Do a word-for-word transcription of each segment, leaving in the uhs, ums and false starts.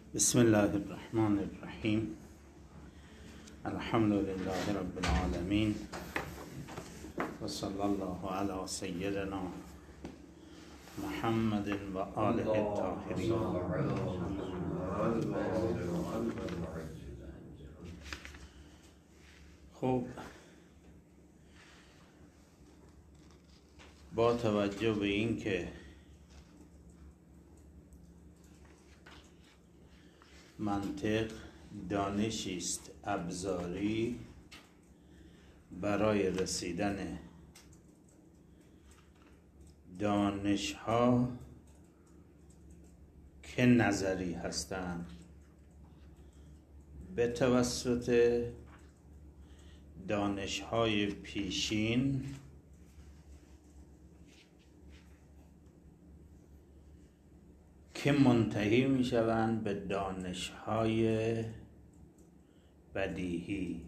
بسم الله الرحمن الرحیم. الحمد لله رب العالمین و صلی الله علی سیدنا محمد و آله الطاهرین. خب، با توجه به این که منطق دانشی است ابزاری برای رسیدن دانش‌ها که نظری هستند به توسط دانش‌های پیشین که منتهی می شوند به دانش‌های بدیهی.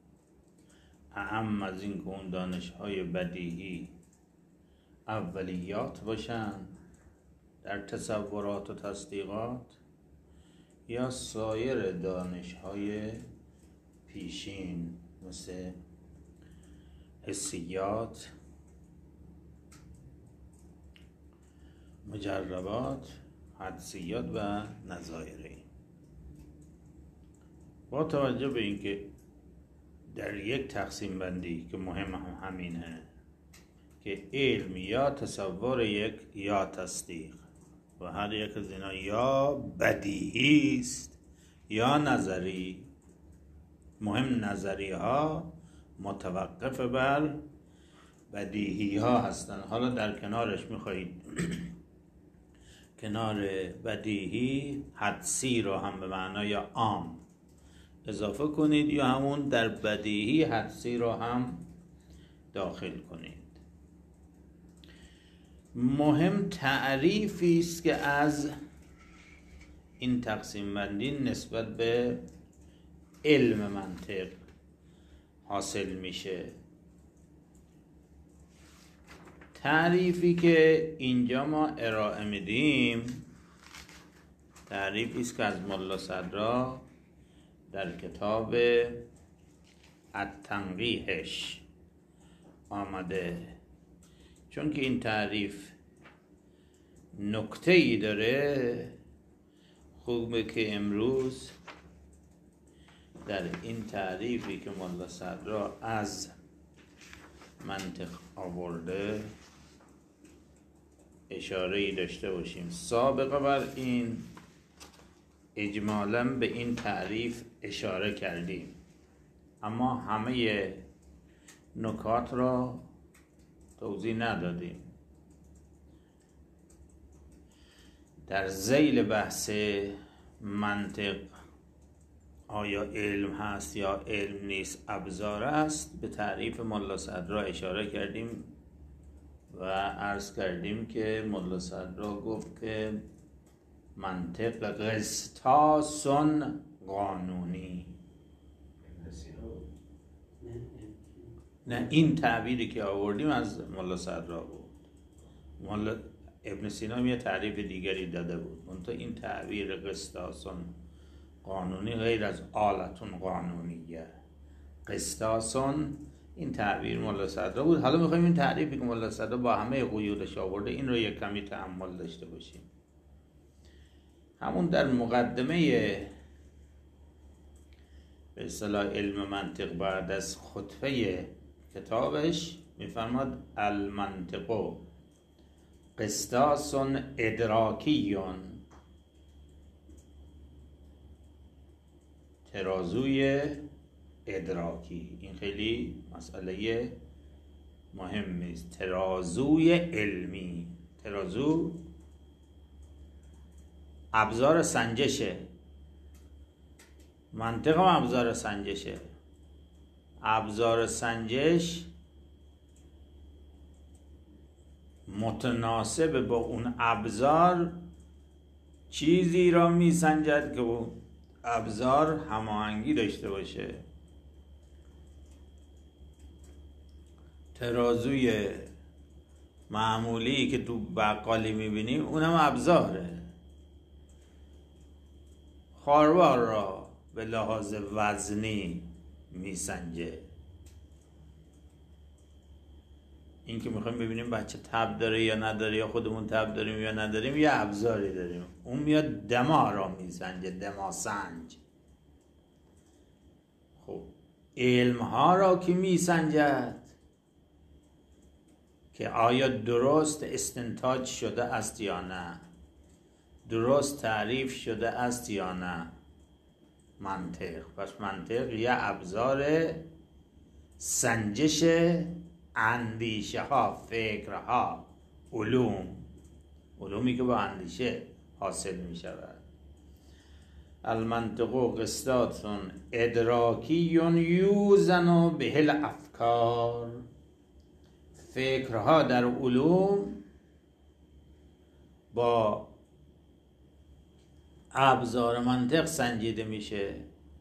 اهم از این که اون دانش‌های بدیهی اولیات باشند در تصورات و تصدیقات، یا سایر دانش‌های پیشین مثل حسیات، مجربات، حدسیات و نظایری. با توجه به اینکه در یک تقسیم بندی که مهم هم همینه که علم یا تصور یک یا تصدیق و هر یک از اینا یا بدیهی است یا نظری، مهم نظری ها متوقف بر بدیهی ها هستند. حالا در کنارش میخواهید کنار بدیهی حدسی رو هم به معنای عام اضافه کنید یا همون در بدیهی حدسی رو هم داخل کنید. مهم تعریفی است که از این تقسیم بندی نسبت به علم منطق حاصل میشه. تعریفی که اینجا ما ارائه میدیم تعریفی است که از ملا صدرا در کتاب التنقیحش آمده. چون که این تعریف نکته‌ای داره، خوبه که امروز در این تعریفی که ملا صدرا از منطق آورده اشاره‌ای داشته باشیم. سابقه بر این اجمالاً به این تعریف اشاره کردیم، اما همه نکات را توضیح ندادیم. در ذیل بحث منطق آیا علم هست یا علم نیست، ابزار است، به تعریف ملا صدرا اشاره کردیم و عرض کردیم که ملا صدرا گفت که منطق قسطاس قانونی. نه، این تعبیری که آوردیم از ملا صدرا بود. ملا ابن سینا یه تعریف دیگری داده بود، منتها این تعبیر قسطاس قانونی غیر از آلتون قانونیه. قسطاسون این تعبیر ملا صدرا بود. حالا میخوایم این تعریفی که ملا صدرا با همه قیودش آورده این رو یک کمی تأمل داشته باشیم. همون در مقدمه به اصطلاح علم منطق بعد از خطبه کتابش میفرماد المنطق قسطاس ادراکیون، ترازوی ادراکی. این خیلی مسئله مهمی است. ترازوی علمی، ترازو ابزار سنجشه، منطق هم ابزار سنجشه. ابزار سنجش متناسب با اون ابزار چیزی را می سنجد که اون ابزار هماهنگی داشته باشه. ترازوی معمولی که تو بقالی میبینیم اونم ابزاره. خاروار را به لحاظ وزنی میسنجه. این که میخوایم ببینیم بچه تب داره یا نداره یا خودمون تب داریم یا نداریم یه ابزاری داریم، اون میاد دما را میسنجه، دماسنج. خب علم ها را که میسنجد که آیا درست استنتاج شده است یا نه، درست تعریف شده است یا نه. منطق، پس منطق یه ابزار سنجش اندیشه ها، فکرها، علوم، علومی که با اندیشه حاصل می شود. المنطق قسطاس ادراکی یوزن به الافکار. فکرها در علوم با ابزار منطق سنجیده میشه.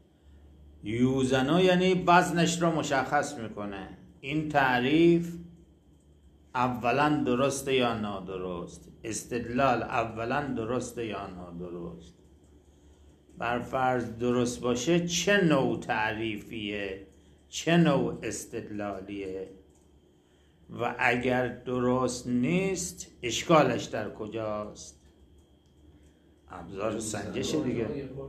یوزنو یعنی وزنش رو مشخص میکنه. این تعریف اولا درسته یا نادرست، استدلال اولا درسته یا نادرست. بر فرض درست باشه چه نوع تعریفیه، چه نوع استدلالیه، و اگر درست نیست اشکالش در کجاست. ابزار سنجش دیگه.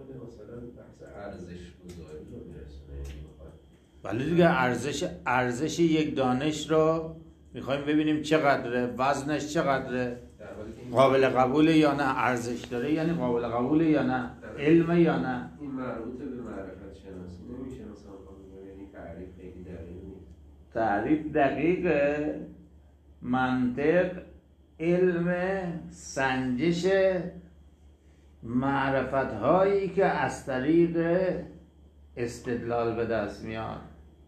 ولی دیگه ارزش ارزش یک دانش رو میخوایم ببینیم چقدره، وزنش چقدره، قابل قبوله یا نه، ارزش داره یعنی قابل قبوله یا نه، علمه یا نه. این مربوطه به معرفت شناسی نمیشه مثلا یعنی تعریف خیلی دقیق نیست. تعریف دقیقه. منطق علم سنجش معرفت هایی که از طریق استدلال به دست میاد.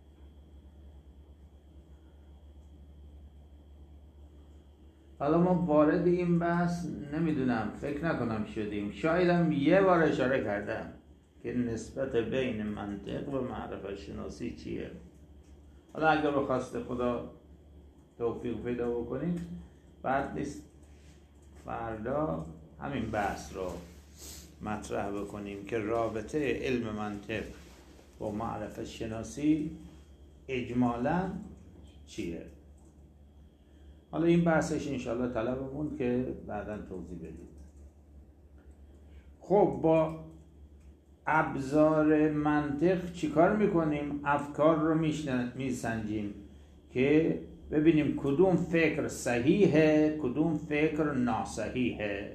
حالا ما وارد این بحث نمیدونم، فکر نکنم شدیم، شایدم یه بار اشاره کردم که نسبت بین منطق و معرفت شناسی چیه. حالا اگر به خواست خدا توفیق پیدا بکنیم بعد نیست فردا همین بحث رو مطرح بکنیم که رابطه علم منطق با معرفت شناسی اجمالاً چیه. حالا این بحثش انشاءالله طلبمون که بعداً توضیح بدیم. خب با ابزار منطق چیکار میکنیم؟ افکار رو میسنجیم که ببینیم کدوم فکر صحیحه، کدوم فکر ناصحیحه.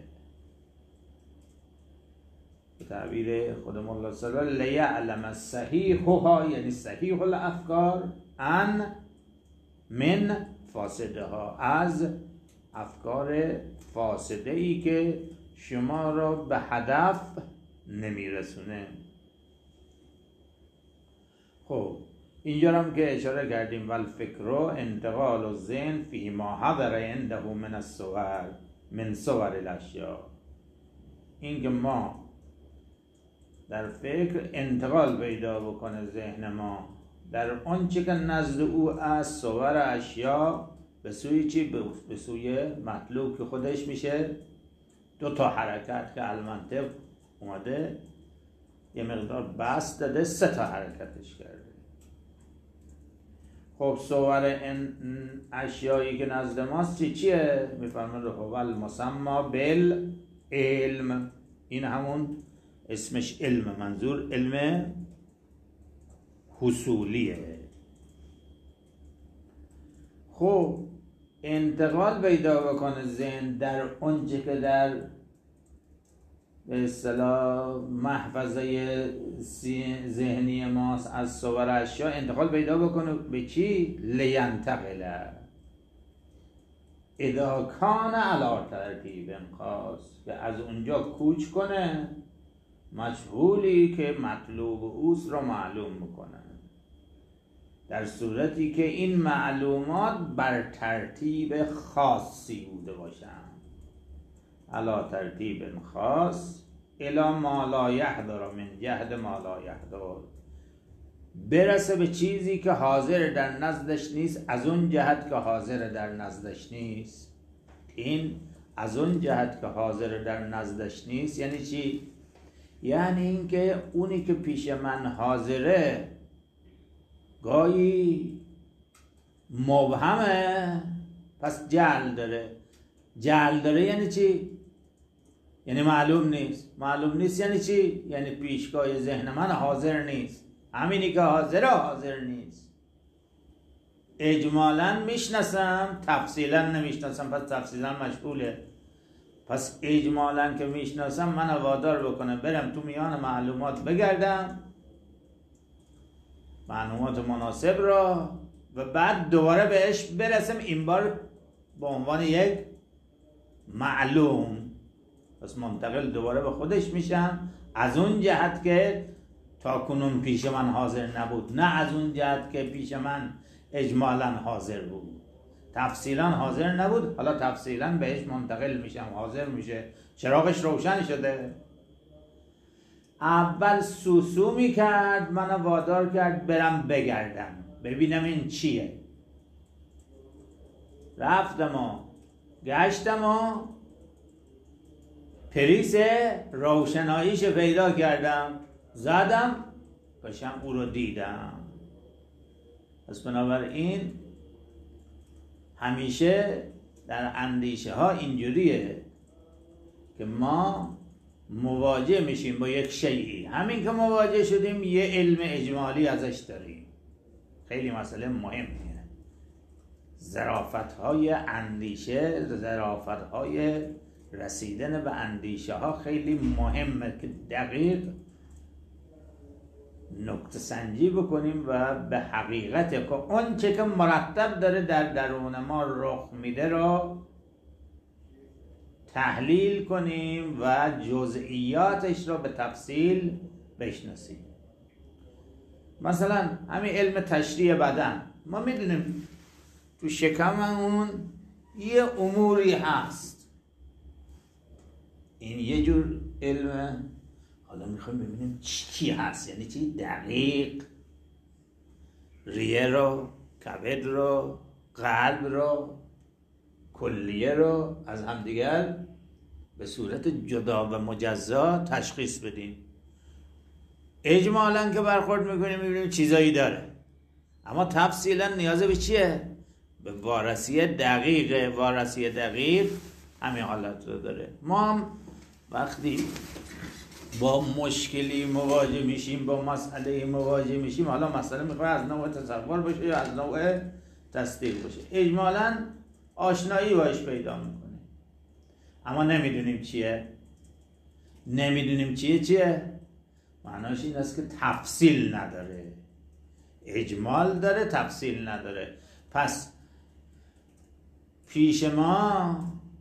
به تعبیر خود مولا صلی لیعلم الصحیحها یعنی صحیح الافکار ان من فاسده ها، از افکار فاسده ای که شما را به هدف نمیرسونه. خب اینجا هم که اشاره کردیم والفکر انتقال الذهن فی ما حضر عنده من الصور من صور الاشیاء. این که ما در فکر انتقال پیدا بکنه ذهن ما در آنچه که نزد او از صور اشیاء به سوی چی؟ به سوی مطلوب که خودش میشه دو تا حرکت که المنطق اومده یه مقدار بست داده، سه تا حرکتش کرده. خب صور این اشیایی که نزد ماست چی چیه؟ میفرماید هو المسمى بالعلم. این همون اسمش علم، منظور علم حصولیه. خب انتقال پیدا بکنه ذهن در اونچه که در به اصطلاح محفظه ذهنی ماست از صور اشیا، انتقال پیدا بکنه به چی؟ لینتقل اذا کان علی ترتیب خاص، که از اونجا کوچ کنه مجهولی که مطلوب اوست رو معلوم میکنه، در صورتی که این معلومات بر ترتیب خاصی بوده باشن. علا ترتیب خاص الی ما لا یحضر من جهد ما لا یحضر، برسه به چیزی که حاضر در نزدش نیست از اون جهت که حاضر در نزدش نیست. این از اون جهت که حاضر در نزدش نیست یعنی چی؟ یعنی اینکه اونی که پیش من حاضره گاهی مبهمه، پس جهل داره. جهل داره یعنی چی؟ یعنی معلوم نیست. معلوم نیست یعنی چی؟ یعنی پیشگاه ذهن من حاضر نیست. همینی که حاضره حاضر نیست. اجمالاً میشناسم، تفصیلاً نمیشناسم، پس تفصیلاً مشغوله. پس اجمالاً که میشناسم من وادار بکنم برم تو میان معلومات بگردم، معلومات مناسب را، و بعد دوباره بهش برسم، این بار به عنوان یک معلوم. پس منتقل دوباره به خودش میشم، از اون جهت که تا کنون پیش من حاضر نبود، نه از اون جهت که پیش من اجمالاً حاضر بود. تفصیلاً حاضر نبود، حالا تفصیلاً بهش منتقل میشم، حاضر میشه، چراغش روشن شده. اول سوسو میکرد، منو وادار کرد برم بگردم ببینم این چیه. رفتم و گشتم و پریس روشناییش پیدا کردم، زدم قشنگ او رو دیدم. پس بنابراین همیشه در اندیشه ها اینجوریه که ما مواجه میشیم با یک شیئی، همین که مواجه شدیم یه علم اجمالی ازش داریم. خیلی مسئله مهمیه. ظرافت های اندیشه، ظرافت های رسیدن به اندیشه ها خیلی مهمه که دقیق نکته سنجی بکنیم و به حقیقت که اون چه که مرتب داره در درون ما رخ میده رو تحلیل کنیم و جزئیاتش رو به تفصیل بشناسیم. مثلا همین علم تشریح بدن، ما میدونیم تو شکممون یه اموری هست، این یه جور علمه. حالا میخوایم ببینیم چی هست، یعنی چی دقیق. ریه رو، کبد رو، قلب رو، کلیه رو از همدیگر به صورت جدا و مجزا تشخیص بدیم. اجمالاً که برخورد میکنیم میبینیم چیزایی داره، اما تفصیلاً نیاز به چیه؟ به وارسی دقیق. وارسی دقیق همین حالت رو داره. ما هم وقتی با مشکلی مواجه میشیم، با مسئله مواجه میشیم، حالا مسئله میخواد از نوع تصور باشه یا از نوع تصدیق باشه، اجمالاً آشنایی باش پیدا میکنه، اما نمیدونیم چیه. نمیدونیم چیه چیه معناش این است که تفصیل نداره. اجمال داره، تفصیل نداره. پس پیش ما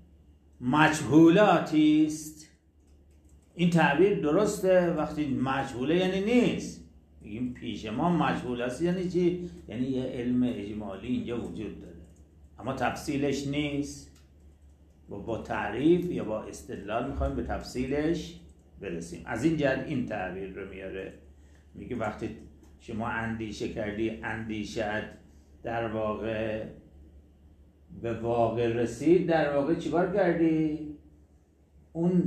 مجهولاتی است. این تعبیر درسته. وقتی مجهوله یعنی نیست. میگیم پیش ما مجهول است یعنی چی؟ یعنی یه علم اجمالی اینجا وجود داره اما تفصیلش نیست. و با تعریف یا با استدلال میخوایم به تفصیلش برسیم. از این جهت این تعبیر رو میاره. میگه وقتی شما اندیشه کردی، اندیشت در واقع به واقع رسید، در واقع چیکار کردی؟ اون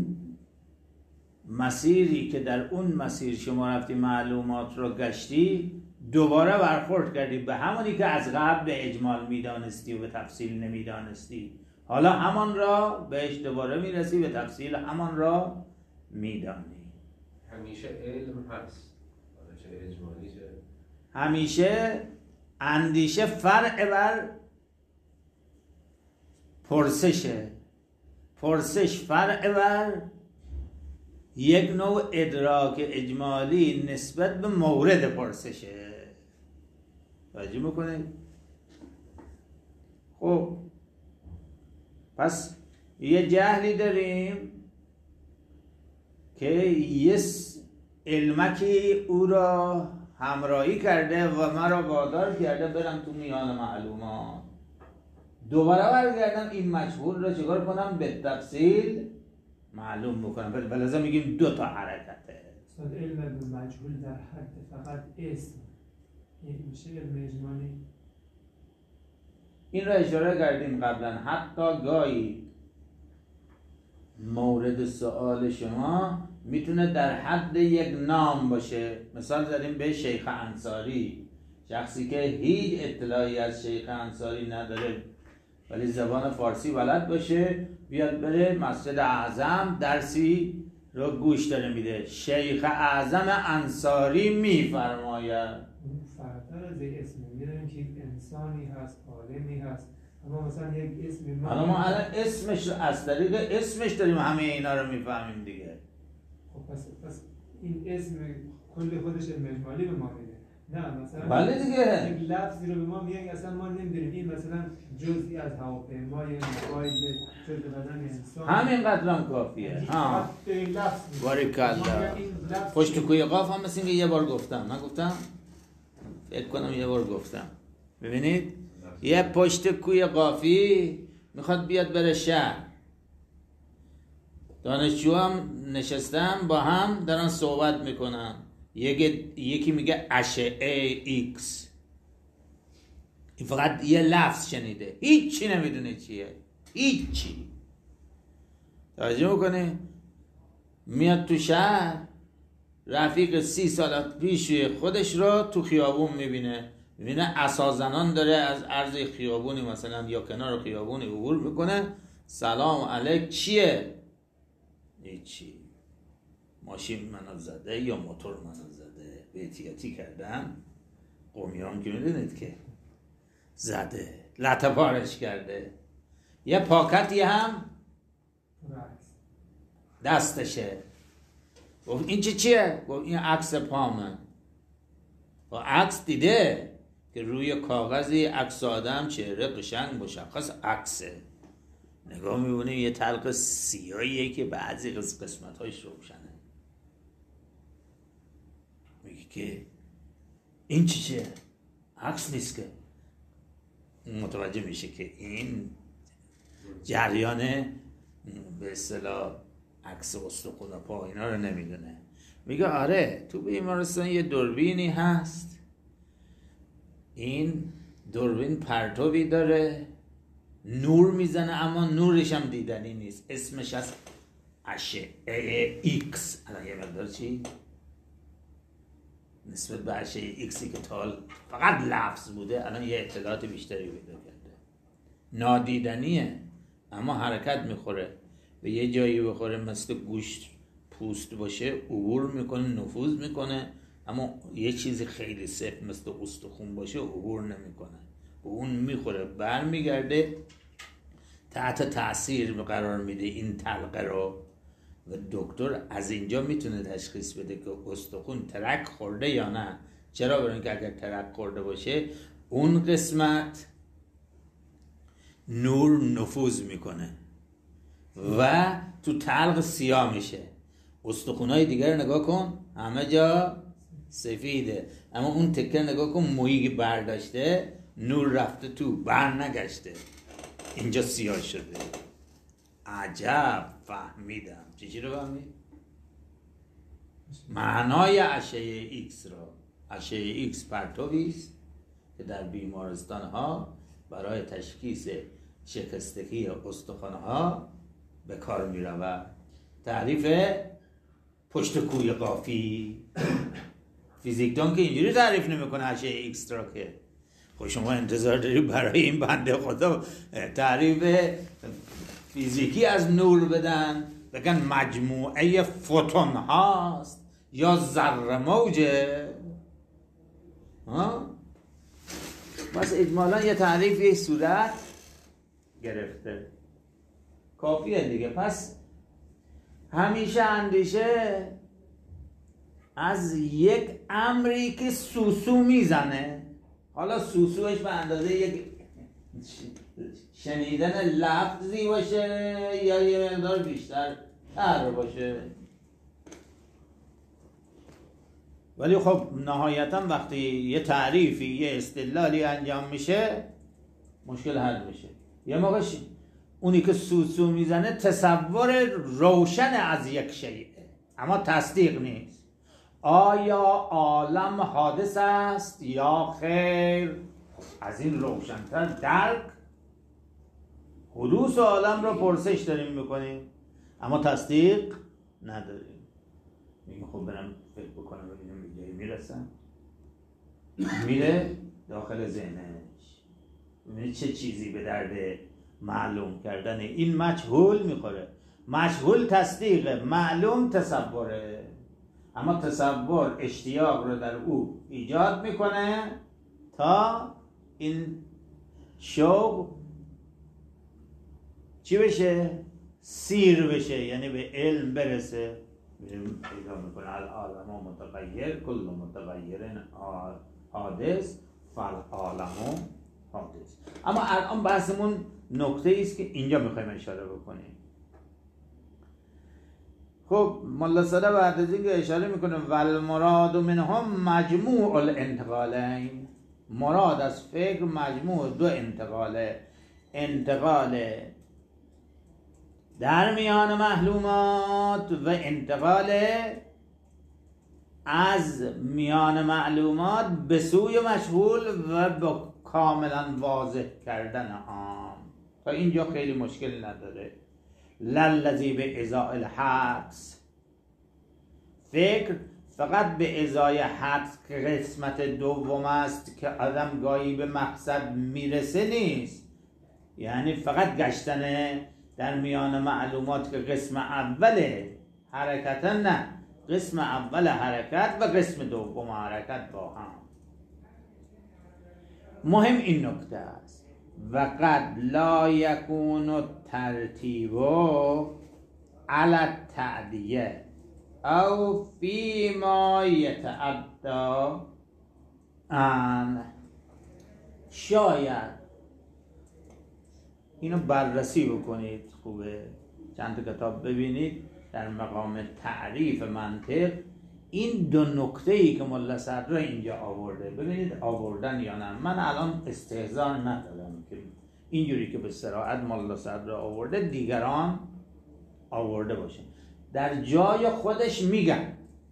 مسیری که در اون مسیر شما رفتی معلومات رو گشتی، دوباره برخورد کردی به همونی که از قبل به اجمال میدانستی و به تفصیل نمیدانستی. حالا همان را بهش دوباره میرسی، به تفصیل همان را میدانی. همیشه علم هست، چه اجمالی چه همیشه اندیشه فرع بر پرسشه، پرسش فرع بر یک نوع ادراک اجمالی نسبت به مورد پرسشه. توجه میکنید؟ خب پس یه جهلی داریم که یه علمکی او را همراهی کرده و مرا وادار کرده برم تو میان معلومات، دوباره برگردم این مجهول را چیکار کنم؟ به تفصیل معلوم بکنم. بلازم میگیم دو تا حرکته. استاد علم به مجهول در حد فقط اسم این میشه علم اجمالی؟ این را اشاره کردیم قبلا. حتی گاهی مورد سوال شما میتونه در حد یک نام باشه. مثال زدیم به شیخ انصاری، شخصی که هیچ اطلاعی از شیخ انصاری نداره ولی زبان فارسی بلد باشه، بیاد بره مسجد اعظم درسی رو گوش داره میده. شیخ اعظم انصاری میفرماید. فراتر از یک اسم میدونیم که انسانی هست، عالمی هست، اما مثلا یک اسمی ما حالا ما الان اسمش از طریق اسمش داریم همه اینا رو میفهمیم دیگه. خب پس پس این اسم کل خودش مجمالی به ما میده. نه مثلا بله دیگه. یک لفظی رو به ما میگن اصلا ما نمیدونیم این مثلا جزئی از هواپیمای موبایل جزء بدن انسان، همین قدرم کافیه. ها به این لفظ باریکالله. پشت کوی قاف هم مثل اینکه یه بار گفتم، من گفتم فکر کنم یه بار گفتم. ببینید یه پشت کوی قافی میخواد بیاد بره شهر، دانشجو هم نشستم با هم دارن صحبت میکنن، یکی یکی میگه اشعه ایکس، این فقط یه لفظ شنیده، هیچی نمیدونه چیه، هیچی. توجه میکنه میاد تو شهر، رفیق سی سال پیش خودش رو تو خیابون میبینه، میبینه عصازنان داره از عرض خیابونی مثلا یا کنار خیابونی عبور میکنه، سلام علیک، چیه؟ هیچی، ماشین منو زده یا موتور منو زده، به احتیاطی کردم، قومیان که میدونید که زده، لطه پارش کرده، یه پاکتی هم دستشه. گفت این چی چیه؟ گفت این عکس پامه. و عکس دیده که روی کاغذی عکس آدم چهره قشنگ مشخص عکسه، نگاه میبونه یه تلق سیاهیه که بعضی قسمت هایش روشنه. میگه که این چی چیه؟ عکس نیست که. متوجه میشه که این جریان به اصطلاح عکس استخوان و پا اینا رو نمیدونه. میگه آره تو بیمارستان یه دوربینی هست، این دوربین پرتوی داره، نور میزنه اما نورش هم دیدنی نیست، اسمش از اشعه ایکس. الان یه مقدار چی؟ نسبت به اشعه ایکسی که تا فقط لفظ بوده الان یه اطلاعات بیشتری پیدا کرده. نادیدنیه اما حرکت میخوره، به یه جایی بخوره مثل گوشت پوست باشه عبور میکنه، نفوذ میکنه، اما یه چیزی خیلی سفت مثل استخون باشه عبور نمیکنه، به اون میخوره برمیگرده، تحت تاثیر قرار میده این تلقه رو و دکتر از اینجا میتونه تشخیص بده که استخون ترک خورده یا نه. چرا؟ برای اینکه اگر ترک خورده باشه اون قسمت نور نفوذ میکنه و تو تلق سیاه میشه. استخونای دیگر رو نگاه کن همه جا سفیده، اما اون تکه نگاه کن مویی برداشته، نور رفته تو، بر نگشته، اینجا سیاه شده. عجب فهمیدم. چی رو فهمید؟ معنای اشعه ایکس را. اشعه ایکس پرتویی است که در بیمارستان ها برای تشخیص شکستگی استخوان ها به کار می رود. تعریف پشت کوی قافی. فیزیکدان که اینجوری تعریف نمیکنه اشعه ایکس را که. خب شما انتظار داری برای این بنده خدا تعریف فیزیکی از نور بدن؟ بگن مجموعه فوتون هاست یا ذره موجه. ها؟ بس اجمالا یه تعریفی صورت گرفته کافیه دیگه. پس همیشه اندیشه از یک امری که سوسو میزنه، حالا سوسوش به اندازه یک شنیدن لفظی باشه یا یه مقدار بیشتر تر باشه، ولی خب نهایتا وقتی یه تعریفی یه استدلالی انجام میشه مشکل حل میشه. یه موقع اونی که سوسو میزنه تصور روشن از یک شیء اما تصدیق نیست. آیا عالم حادث است یا خیر؟ از این روشن‌تر درک حدوث عالم را پرسش داریم میکنیم اما تصدیق نداریم. میگه خب برم فکر بکنم ببینم به جایی میرسم. میره داخل ذهنش میبینه چه چیزی به درد معلوم کردن این مجهول میخوره. مجهول تصدیقه، معلوم تصوره. اما تصور اشتیاق رو در او ایجاد میکنه تا این شوق چی بشه؟ سیر بشه، یعنی به علم برسه. پیدا میکنه العالم متغیر کل متغیر حادث فالعالم حادث. اما الان بحثمون نکته ایست که اینجا میخوایم اشاره بکنیم. خب ملا صدر بعد از اینکه اشاره میکنه والمراد منهم مجموع الانتقالین، مراد از فکر مجموع دو انتقاله، انتقال در میان معلومات و انتقال از میان معلومات به سوی مشغول و با کاملا واضح کردن آن. تا اینجا خیلی مشکل نداره. للذی به ازای الحدس، فکر فقط به ازای حدس که قسمت دوم است که آدم گاهی به مقصد میرسه نیست، یعنی فقط گشتن در میان معلومات که قسم اول حرکت، نه، قسم اول حرکت و قسم دوم حرکت با هم. مهم این نکته است و قد لا یکون الترتیب علی التعدیه او فیما یتعدی ان. شاید اینو بررسی بکنید، خوبه چند تا کتاب ببینید در مقام تعریف منطق این دو نکته‌ای که ملا صدر اینجا آورده ببینید آوردن یا نه. من الان استهزار ندارم که اینجوری که به صراحت ملا صدر آورده دیگران آورده باشه، در جای خودش میگن.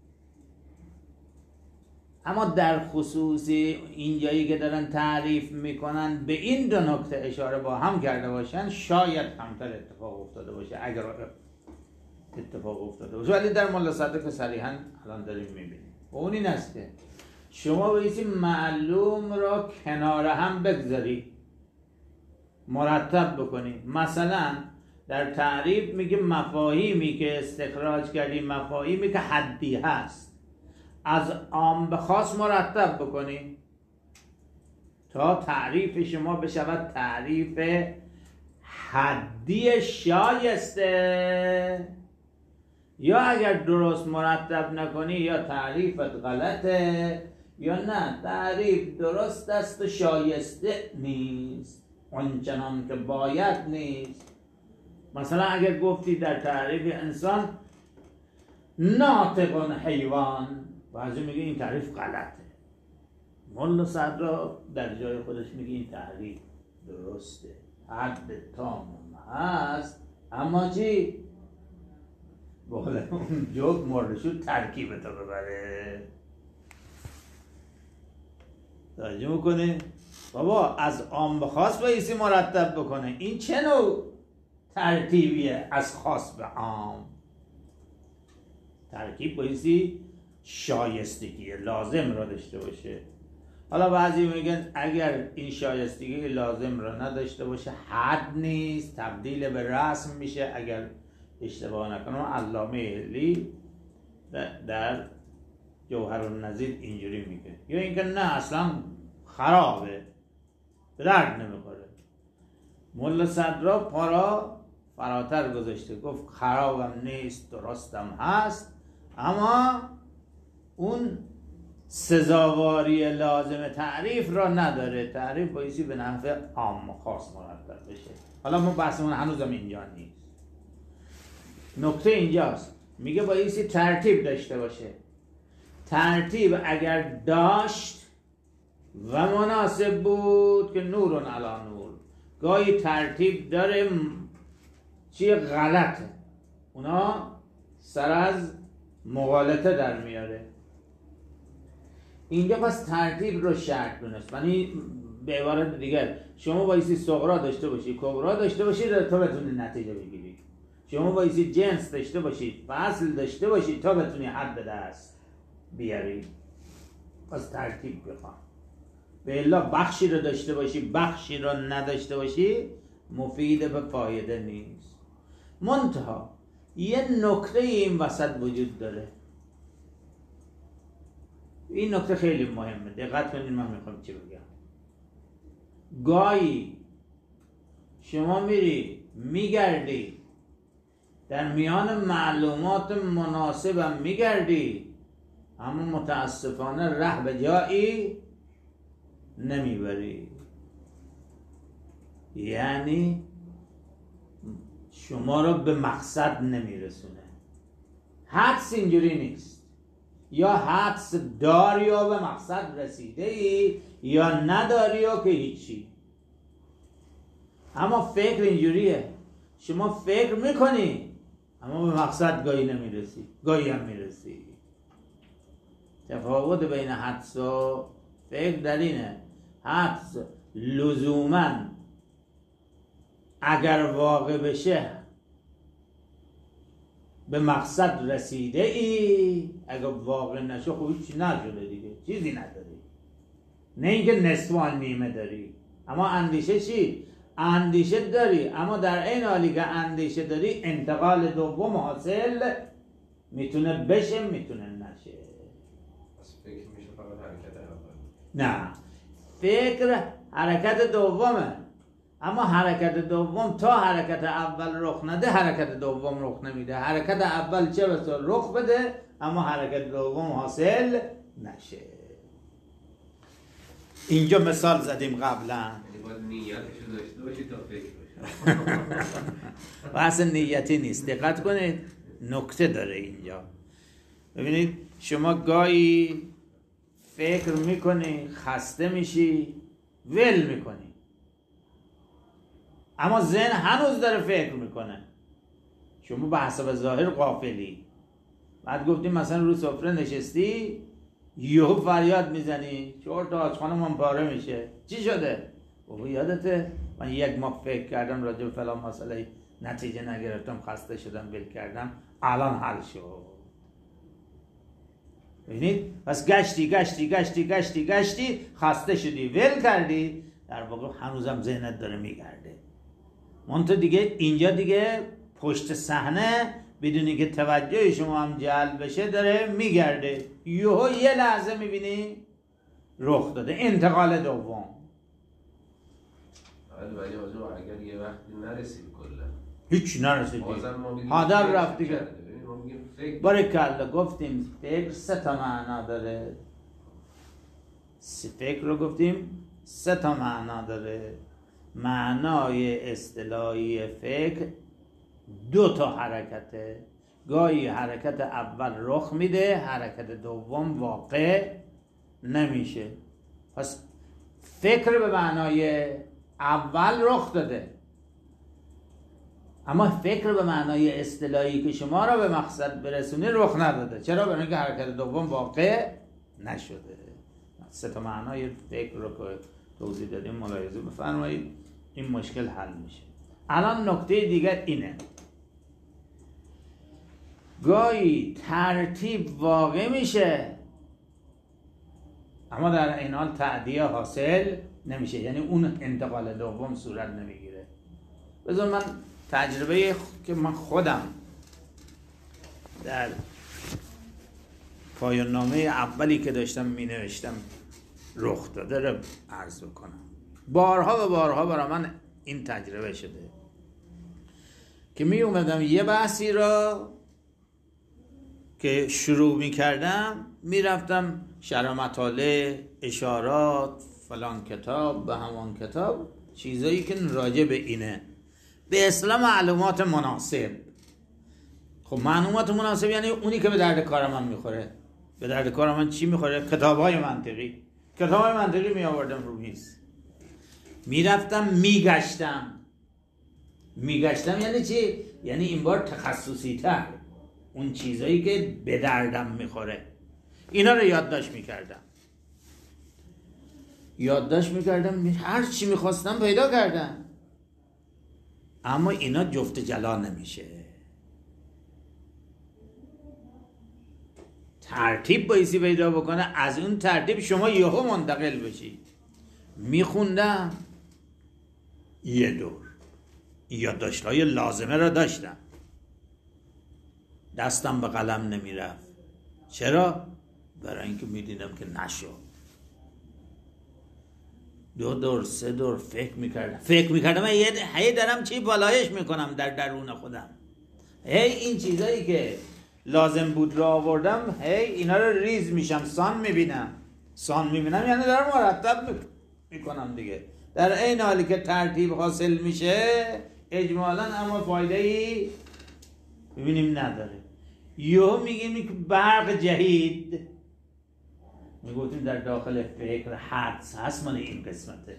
اما در خصوص اینجایی که دارن تعریف میکنن به این دو نکته اشاره با هم کرده باشن شاید کمتر اتفاق افتاده باشه، اگر اتفاق افتاده باشه. ولی در ملا صدر که صریحاً الان داریم میبینیم و اون این است که شما بایستی معلوم را کنار هم بگذاری، مرتب بکنی. مثلا در تعریف میگه مفاهیمی که استخراج کردی مفاهیمی که حدی هست، از عام به خاص مرتب بکنی تا تعریف شما بشود تعریف حدی شایسته. یا اگر درست مرتب نکنی یا تعریفت غلطه یا نه تعریف درست است و شایسته نیست، آنچنان که باید نیست. مثلا اگر گفتی در تعریف انسان ناطق حیوان، بعضی میگه این تعریف غلطه. ملا صدر در جای خودش میگه این تعریف درسته، حد تام هست، اما چی؟ بالا اون جوک مرده شد ترکیب تو ببره. توجه میکنه بابا از عام به خاص بایستی مرتب بکنه. این چه نوع ترتیبیه؟ از خاص به عام. ترکیب بایستی شایستگی لازم را داشته باشه. حالا بعضی میگن اگر این شایستگی لازم را نداشته باشه حد نیست، تبدیل به رسم میشه. اگر اشتباه نکنم علامه علی در جوهرالنظیر اینجوری میگه، یا اینکه نه اصلا خرابه، به درد نمیخوره. ملا صدر پارا فراتر گذاشته، گفت خرابم نیست، درستم هست، اما اون سزاواری لازم تعریف را نداره. تعریف بایستی به نحو عام خاص مرتب بشه. حالا ما بحثمون هنوزم اینجا نیست. نکته اینجاست، میگه بایستی ترتیب داشته باشه. ترتیب اگر داشت و مناسب بود که نورون علی نور. گاهی ترتیب داره چیه غلطه، اونا سر از مغالطه در میاره. اینجا پس ترتیب رو شرط دونست. یعنی به عبارت دیگر شما بایستی صغرا داشته باشی، کبرا داشته باشی تا بتونی نتیجه بگیری. شما بایستی جنس داشته باشید، فصل داشته باشید تا بتونی حد به دست بیاری. از ترتیب بخوام به الا بخشی رو داشته باشی بخشی رو نداشته باشی مفید به فایده نیست. منتها یه نکته این وسط وجود داره، این نکته خیلی مهمه، دقت کنید من میخوام چی بگم. گاهی شما میری میگردی در میان معلومات مناسبم میگردی، اما متاسفانه ره به جایی نمیبری، یعنی شما رو به مقصد نمیرسونه. حدس اینجوری نیست، یا حدس داری و به مقصد رسیده ای یا نداری و که هیچی. اما فکر اینجوریه، شما فکر میکنی اما به مقصد گاهی نمیرسی، گاهی هم میرسی. تفاوت بین حدس و فکر در اینه، حدس لزوماً اگر واقع بشه به مقصد رسیده ای، اگر واقع نشه خب هیچی نشده دیگه، چیزی نداری، نه اینکه نصف و نیمه داری. اما اندیشه چی؟ اندیشه داری، اما در این حالی که اندیشه داری انتقال دوم حاصل میتونه بشه میتونه نشه. پس فکر میشه فقط حرکت اول؟ نه، فکر حرکت دومه، اما حرکت دوم تا حرکت اول رخ نده حرکت دوم رخ نمیده. حرکت اول چه بسا رخ بده اما حرکت دوم حاصل نشه. اینجا مثال زدیم قبلا، یعنی باید نیتشو داشته باشی تا فکر بشه. بحث نیتی نیست، دقت کنید نکته داره اینجا. ببینید شما گاهی فکر میکنی خسته میشی ول میکنی، اما ذهن هنوز داره فکر میکنه، شما به حسب ظاهر غافلی. بعد گفتیم مثلا رو سفره نشستی یهو فریاد میزنی چهار تا آشخانه من پاره میشه، چی شده؟ بابا یادته من یک ماه فکر کردم راجع به فلان مسئله نتیجه نگرفتم، خسته شدم ول کردم، الان حل شد. ببینید پس گشتی گشتی گشتی گشتی گشتی خسته شدی ول کردی، در واقع هنوزم ذهنت داره میگرده. منتها دیگه اینجا دیگه پشت صحنه بدونی که توجه شما هم جلب بشه داره میگرده، یهو یه لحظه میبینی رخ داده انتقال دوم. ولی حاضر اگر یه وقتی نرسید کلا هیچ نرسید هادر رفت دیگه. بارکالله گفتیم فکر سه تا معنا داره، فکر رو گفتیم سه تا معنا داره. معنای اصطلاحی فکر دو تا حرکته، گاهی حرکت اول رخ میده حرکت دوم واقع نمیشه. پس فکر به معنای اول رخ داده، اما فکر به معنای اصطلاحی که شما را به مقصد برسونه رخ نداده. چرا؟ برای اینکه حرکت دوم واقع نشده. سه تا معنای فکر رو که توضیح دادیم ملاحظه بفرمایید، این مشکل حل میشه. الان نکته دیگر اینه، گاهی ترتیب واقع میشه اما در این حال تعدیه حاصل نمیشه، یعنی اون انتقال دوم صورت نمیگیره. بذار من تجربه که من خودم در پایان نامه اولی که داشتم می نوشتم رخ داده رو عرض بکنم. بارها و بارها برای من این تجربه شده که می اومدم یه بحثی را که شروع می کردم می رفتم شرح مطالع، اشارات، فلان کتاب به همان کتاب، چیزایی که راجع به اینه، به اصطلاح معلومات مناسب. خب معلومات مناسب یعنی اونی که به درد کار من میخوره. به درد کار من چی میخوره؟ کتاب‌های منطقی. کتاب‌های منطقی می آوردم رو میز، میرفتم میگشتم. میگشتم یعنی چی؟ یعنی این بار تخصصی تر، اون چیزایی که به دردم میخوره اینا رو یادداشت میکردم. یادداشت میکردم، هر چی میخواستم پیدا کردم، اما اینا جفت جلا نمیشه. ترتیب بایستی پیدا بکنه، از اون ترتیب شما یهو منتقل بشی. میخوندم یه دور یادداشت‌های لازمه را داشتم، دستم به قلم نمیرفت. چرا؟ برای اینکه میدیدم که نشد. دو دور سه دور فکر میکردم فکر میکردم هی دارم چی بالایش میکنم در درون خودم، هی این چیزایی که لازم بود را آوردم، هی اینا رو ریز میشم، سان میبینم سان میبینم یعنی دارم مرتب میکنم دیگه. در این حالی که ترتیب حاصل میشه اجمالا، اما فایده ای ببینیم نداره. یهو میگیم که برق جهید، میگفتیم در داخل فکر حدس هست مال این قسمته.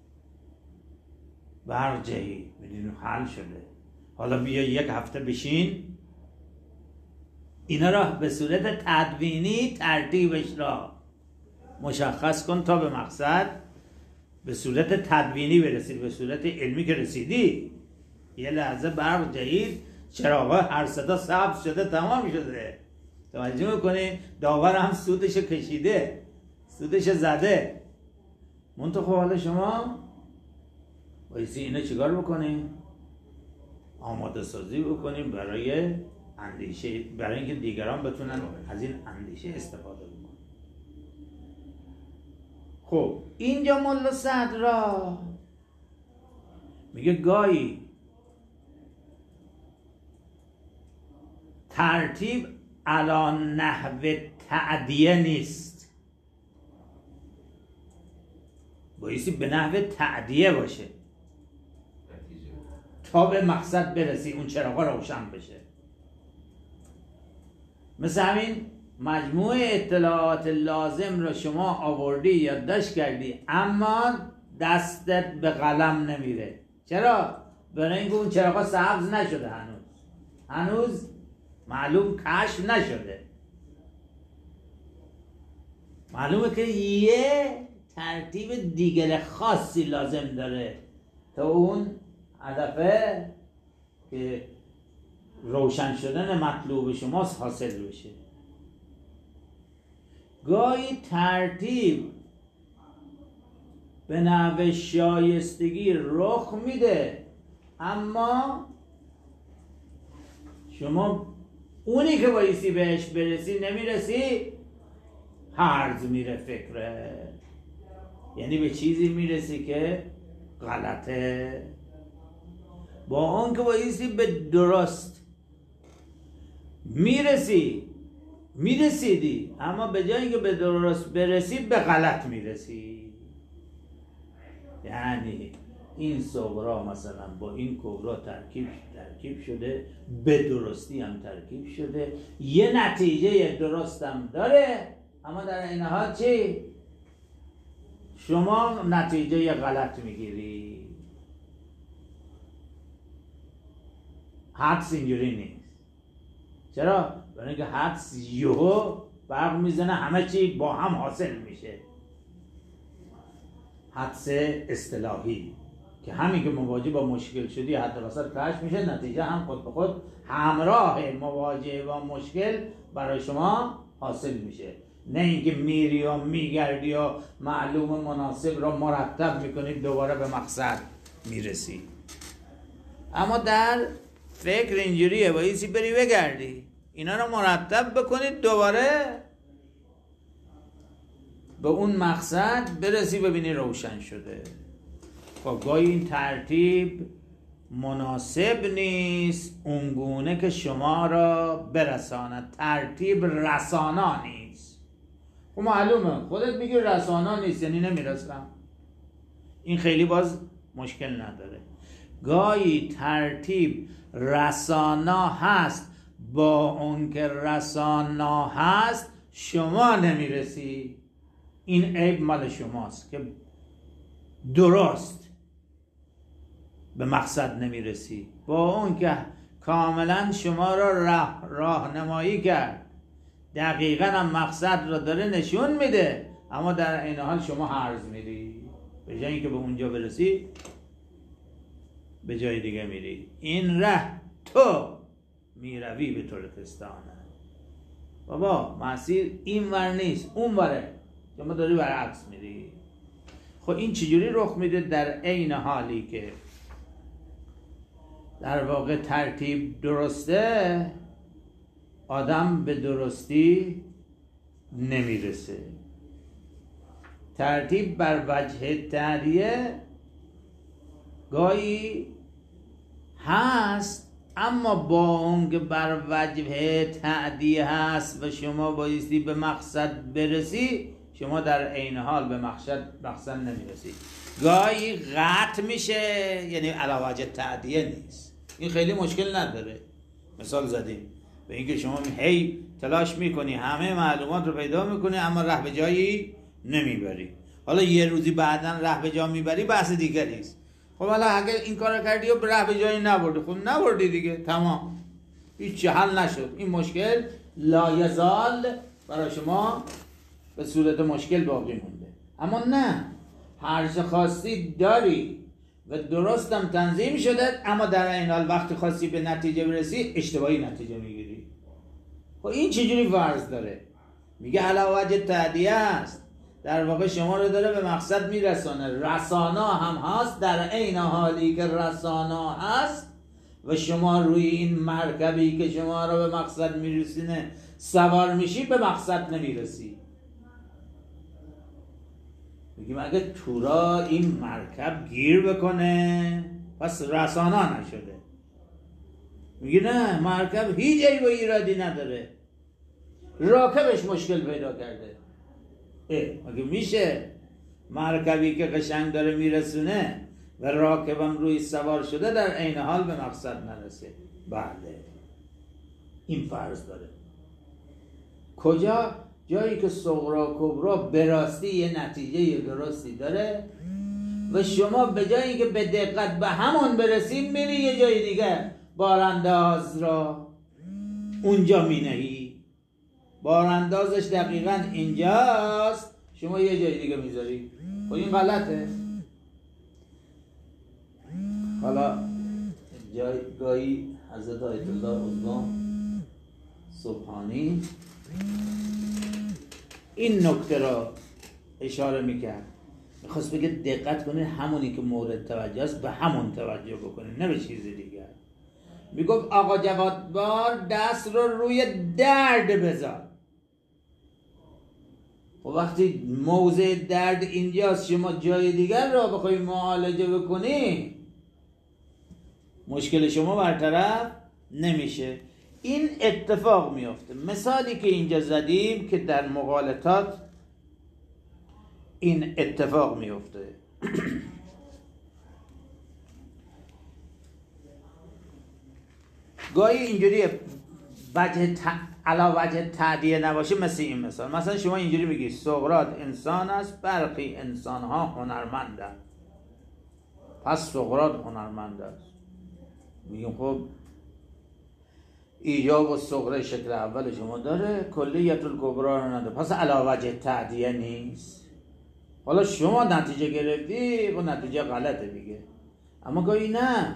برق جهید میدونیم حل شده. حالا بیا یک هفته بشین اینا را به صورت تدوینی ترتیبش را مشخص کن تا به مقصد به صورت تدوینی برسید. به صورت علمی که رسیدی یه لحظه برق جهید، چراغا هر صدا سبز شده، تمام شده. توجه میکنی؟ داور هم سودش کشیده، سودش زده. منطقه حالا شما بایستی اینه چیکار بکنیم؟ آماده سازی بکنیم برای اندیشه، برای اینکه دیگران بتونن از این اندیشه استفاده بکنن. خب اینجا ملا صدرا میگه گاهی ترتیب علی نحو تعدیه نیست، بایستی به نحو تعدیه باشه تا به مقصد برسی، اون چراغا روشن بشه. مثل همین مجموع اطلاعات لازم رو شما آوردی یادداشت کردی، اما دستت به قلم نمیره. چرا؟ برای اینکه اون چراغا سبز نشده، هنوز هنوز معلوم کشف نشده. معلومه که یه ترتیب دیگر خاصی لازم داره تا اون هدفه که روشن شدن مطلوب شماست حاصل بشه. گاهی ترتیب به نحو شایستگی رخ میده، اما شما اونی که بایستی بهش برسی نمیرسی، هرز میره فکره، یعنی به چیزی میرسی که غلطه، با اون که بایستی به درست میرسی میرسیدی، اما به جایی که به درست برسی به غلط میرسی. یعنی این صغرا مثلا با این کبرا ترکیب ترکیب شده، به درستی هم ترکیب شده، یه نتیجه درست هم داره، اما در این حال چی؟ شما نتیجه غلط میگیری. حدس اینجوری نیست. چرا؟ برای اینکه حدس یهو برق میزنه، همه چی با هم حاصل میشه. حدس اصطلاحی که همین که مواجه با مشکل شدی حد وسط کشف میشه، نتیجه هم خود به خود همراه مواجهه با مشکل برای شما حاصل میشه. نه اینکه میری و میگردی و معلوم مناسب را مرتب میکنی دوباره به مقصد میرسی. اما در فکر اینجوریه، بایستی بری بگردی اینا رو مرتب بکنید دوباره به اون مقصد برسی، ببینی روشن شده. خب گاهی این ترتیب مناسب نیست اونگونه که شما را برساند، ترتیب رسانا نیست. خب معلومه خودت میگی رسانا نیست یعنی نمیرسم، این خیلی باز مشکل نداره. گاهی ترتیب رسانا هست، با اون که رسانا هست شما نمیرسی، این عیب مال شماست که درست به مقصد نمیرسی. با اون که کاملا شما را راه راهنمایی کرد، دقیقاً هم مقصد را داره نشون میده، اما در این حال شما هرز میری، به جای اینکه به اونجا برسی به جای دیگه میری. این ره تو میروی به طور تستانه. بابا مسیر این ور نیست اون وره، شما داری برعکس میری. خب این چجوری رخ میده؟ در عین حالی که در واقع ترتیب درسته، آدم به درستی نمیرسه. ترتیب بر وجه تعدیه گاهی هست، اما با اون که بر وجه تعدیه هست و شما بایستی به مقصد برسی، شما در عین حال به مقصد مقصد نمیرسی. گاهی قطع میشه، یعنی علی وجه تعدیه نیست. این خیلی مشکل نداره. مثال زدیم به اینکه شما هی تلاش میکنی همه معلومات رو پیدا میکنی اما ره به جایی نمیبری. حالا یه روزی بعداً ره به جا میبری، بحث دیگری است. خب حالا اگه این کارو کردی و ره به جایی نبردی، خب نبردی دیگه، تمام، هیچ حل نشد. این مشکل لایزال برای شما به صورت مشکل باقی مونده. اما نه، هر چه خواستی داری و درستم تنظیم شده، اما در این حال وقتی خواستی به نتیجه برسی اشتباهی نتیجه میگیری. خب این چجوری فرض داره؟ میگه علی وجه تعدیه است، در واقع شما رو داره به مقصد میرسانه. رسانا هم هست، در عین حالی که رسانا هست و شما روی این مرکبی که شما رو به مقصد میرسینه سوار میشی، به مقصد نمیرسی. میگیم اگه تورا این مرکب گیر بکنه پس رسانا نشده. میگه نه، مرکب هیچ عیب و ایرادی نداره، راکبش مشکل پیدا کرده. اه مگه میشه مرکبی که قشنگ داره میرسونه و راکبم روی سوار شده در عین حال به مقصد نرسه؟ بله، این فرض داره. کجا؟ جایی که صغرا کبرا به راستی یه نتیجه درستی داره و شما به جایی که به دقت به همون برسیم میری یه جای دیگه بارانداز را اونجا مینهی. باراندازش دقیقاً اینجاست، شما یه جای دیگه میذاری. خب این غلطه. حالا جایگاهی حضرت آیت الله عظما سبحانی این نکته را اشاره میکرد، میخواست بگه دقت کنید، همونی که مورد توجه است به همون توجه بکنید، نه به چیز دیگر. میگفت آقا جوادبار دست رو روی درد بذار. و وقتی موضع درد اینجاست، شما جای دیگر را بخوای معالجه بکنی، مشکل شما برطرف نمیشه. این اتفاق میافته. مثالی که اینجا زدیم که در مغالطات این اتفاق میافته. گاهی اینجوری وجه ت... علا وجه تعدیه نباشه، مثل این مثال. مثلا شما اینجوری میگی سقراط انسان است، برخی انسان ها هنرمندند، پس سقراط هنرمند است. میگیم خب ایجاب و صغره شکل اول شما داره، کلیت الکبرا رو نداره، پس علا وجه تعدیه نیست. حالا شما نتیجه گرفتی و نتیجه غلطه دیگه. اما گاهی نه،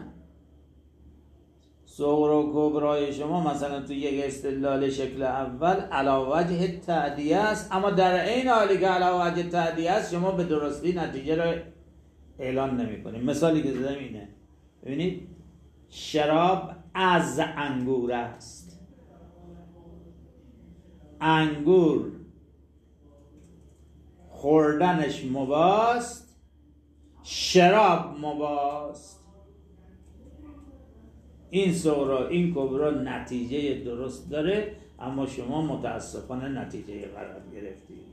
صغر و کبرای شما مثلا تو یک استدلال شکل اول علا وجه تعدیه است، اما در این حالی که علا وجه تعدیه است شما به درستی نتیجه رو اعلان نمی کنید. مثالی که زدم اینه، ببینید شراب از انگور است، انگور خوردنش مباست، شراب مباست. این صغرا این کبرا نتیجه درست داره، اما شما متاسفانه نتیجه غلط گرفتید.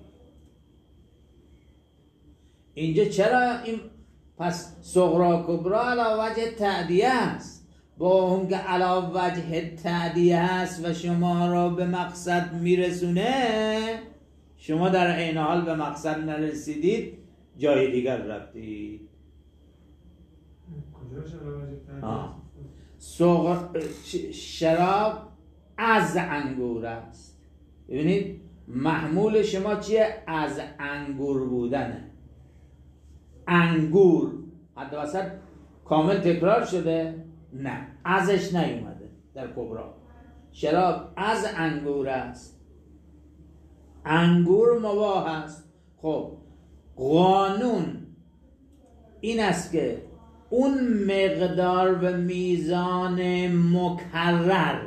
اینجا چرا این پس صغرا کبرا علی وجه تعدیه است؟ با اون که علی وجه تعدیه است و شما را به مقصد میرسونه، شما در عین حال به مقصد نرسیدید، جای دیگر رفتید. کجاش علی وجه تعدیه؟ صغر... شراب از انگور است. ببینید محمول شما چیه؟ از انگور بودنه. انگور حتی وسط کامل تکرار شده؟ نه، ازش نیومده در کبرا. شراب از انگور است. انگور مباح است. خب قانون این است که اون مقدار و میزان مکرر،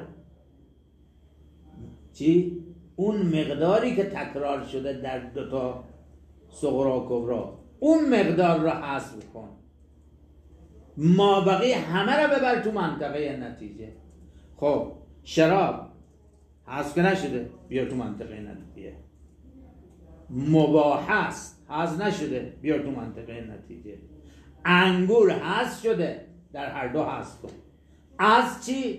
چی؟ اون مقداری که تکرار شده در دوتا صغرا و کبرا، اون مقدار را حذف کن، ما بقیه همه را ببر تو منطقه نتیجه. خب شراب حذف که نشده، بیا تو منطقه نتیجه. مباح است، حذف نشده، بیا تو منطقه نتیجه. انگور حذف شده، در هر دو حذف کن. از چی؟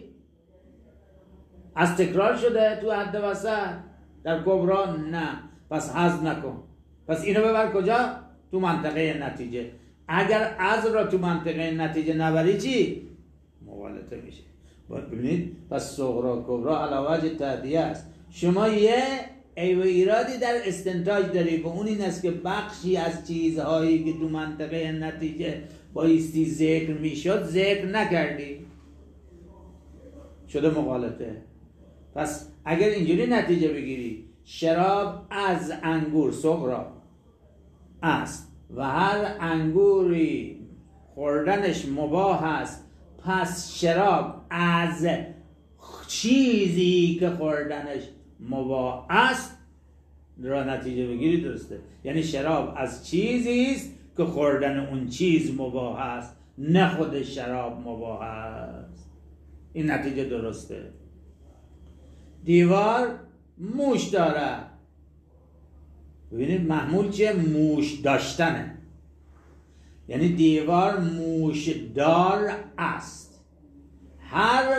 از تکرار شده تو حد وسط، در کبرا نه، پس حذف نکن. پس اینو ببر کجا؟ تو منطقه نتیجه. اگر از را تو منطقه نتیجه نبری چی؟ مغالطه میشه. ببینید پس صغرا کبرا علی وجه تعدیه است. شما یه عیب و ایرادی در استنتاج داری و اون این است که بخشی از چیزهایی که تو منطقه نتیجه بایستی ذکر میشد ذکر نکردی، شده مغالطه. پس اگر اینجوری نتیجه بگیری شراب از انگور صغرا است و هر انگوری خوردنش مباح است، پس شراب از چیزی که خوردنش مباح است را نتیجه بگیری، درسته. یعنی شراب از چیزی است که خوردن اون چیز مباح است، نه خود شراب مباح است. این نتیجه درسته. دیوار موش داره. ببینید محمول چیه؟ موش داشتنه. یعنی دیوار موش دار است. هر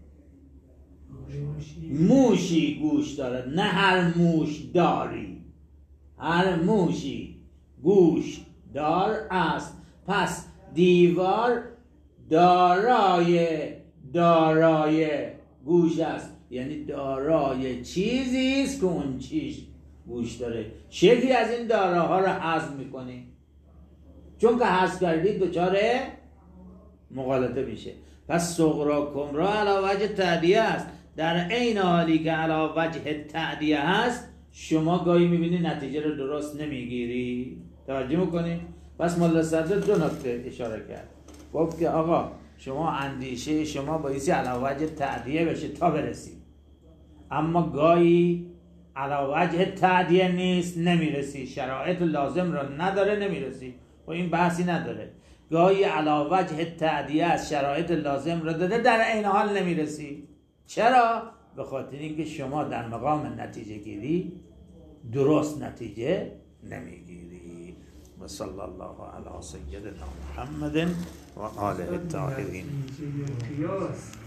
موشی گوش داره، نه هر موش داری. هر موشی گوش دار است. پس دیوار دارای دارای گوش است، یعنی دارای چیزی است که اون چیز گوش داره. شکلی از این داراها رو حذف میکنی، چون که حذف کردی دچار مغالطه میشه. پس صغرا کبرا علی وجه تعدیه است. در عین حالی که علی وجه تعدیه هست، شما گاهی میبینی نتیجه رو درست نمیگیری. توجه میکنی؟ پس ملا صدر دو نکته اشاره کرد. گفت که آقا شما اندیشه شما بایستی علی وجه تعدیه بشه تا برسی، اما گاهی علی وجه تعدیه نیست، نمیرسی، شرایط لازم را نداره، نمیرسی. و این بحثی نداره. گاهی علی وجه تعدیه است، شرایط لازم را داده، در عین حال نمیرسی. چرا؟ به خاطر اینکه شما در مقام نتیجه گیری درست نتیجه نمیگیری. و صلی الله علی سیدنا محمد و آله الطاهرین.